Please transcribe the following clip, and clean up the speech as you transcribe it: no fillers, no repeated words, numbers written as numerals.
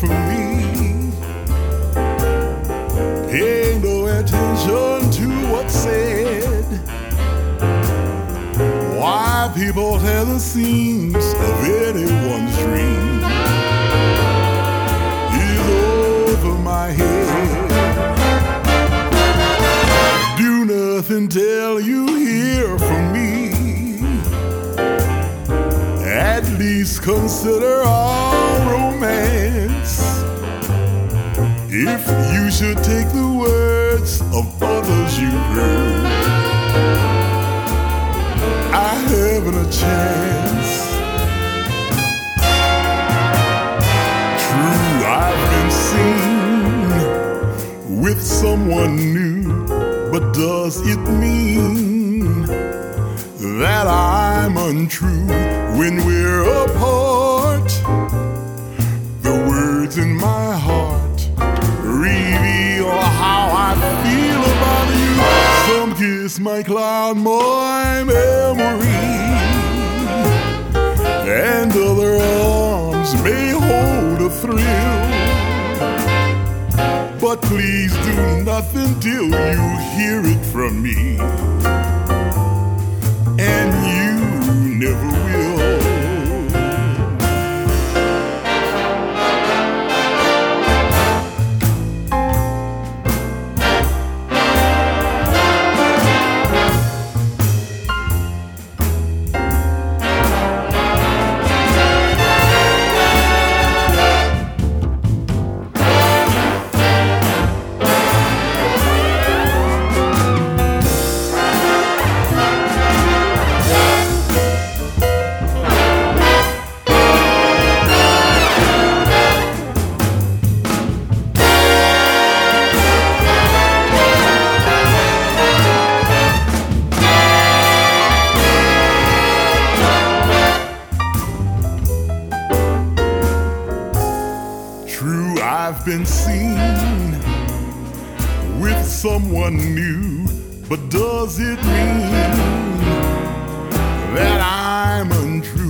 for me. Pay no attention to what's said. Why people tear the seams of anyone's dream is over my head. Do nothing till you hear from me. At least consider our romance. If you should take the words of others you heard, I haven't a chance. True, I've been seen with someone new, but does it mean that I'm untrue when we're apart? The words in my heart reveal how I feel about you. Some kiss might cloud my memory, and other arms may hold a thrill. But please do nothing till you hear it from me, and you never will. True, I've been seen with someone new, but does it mean that I'm untrue?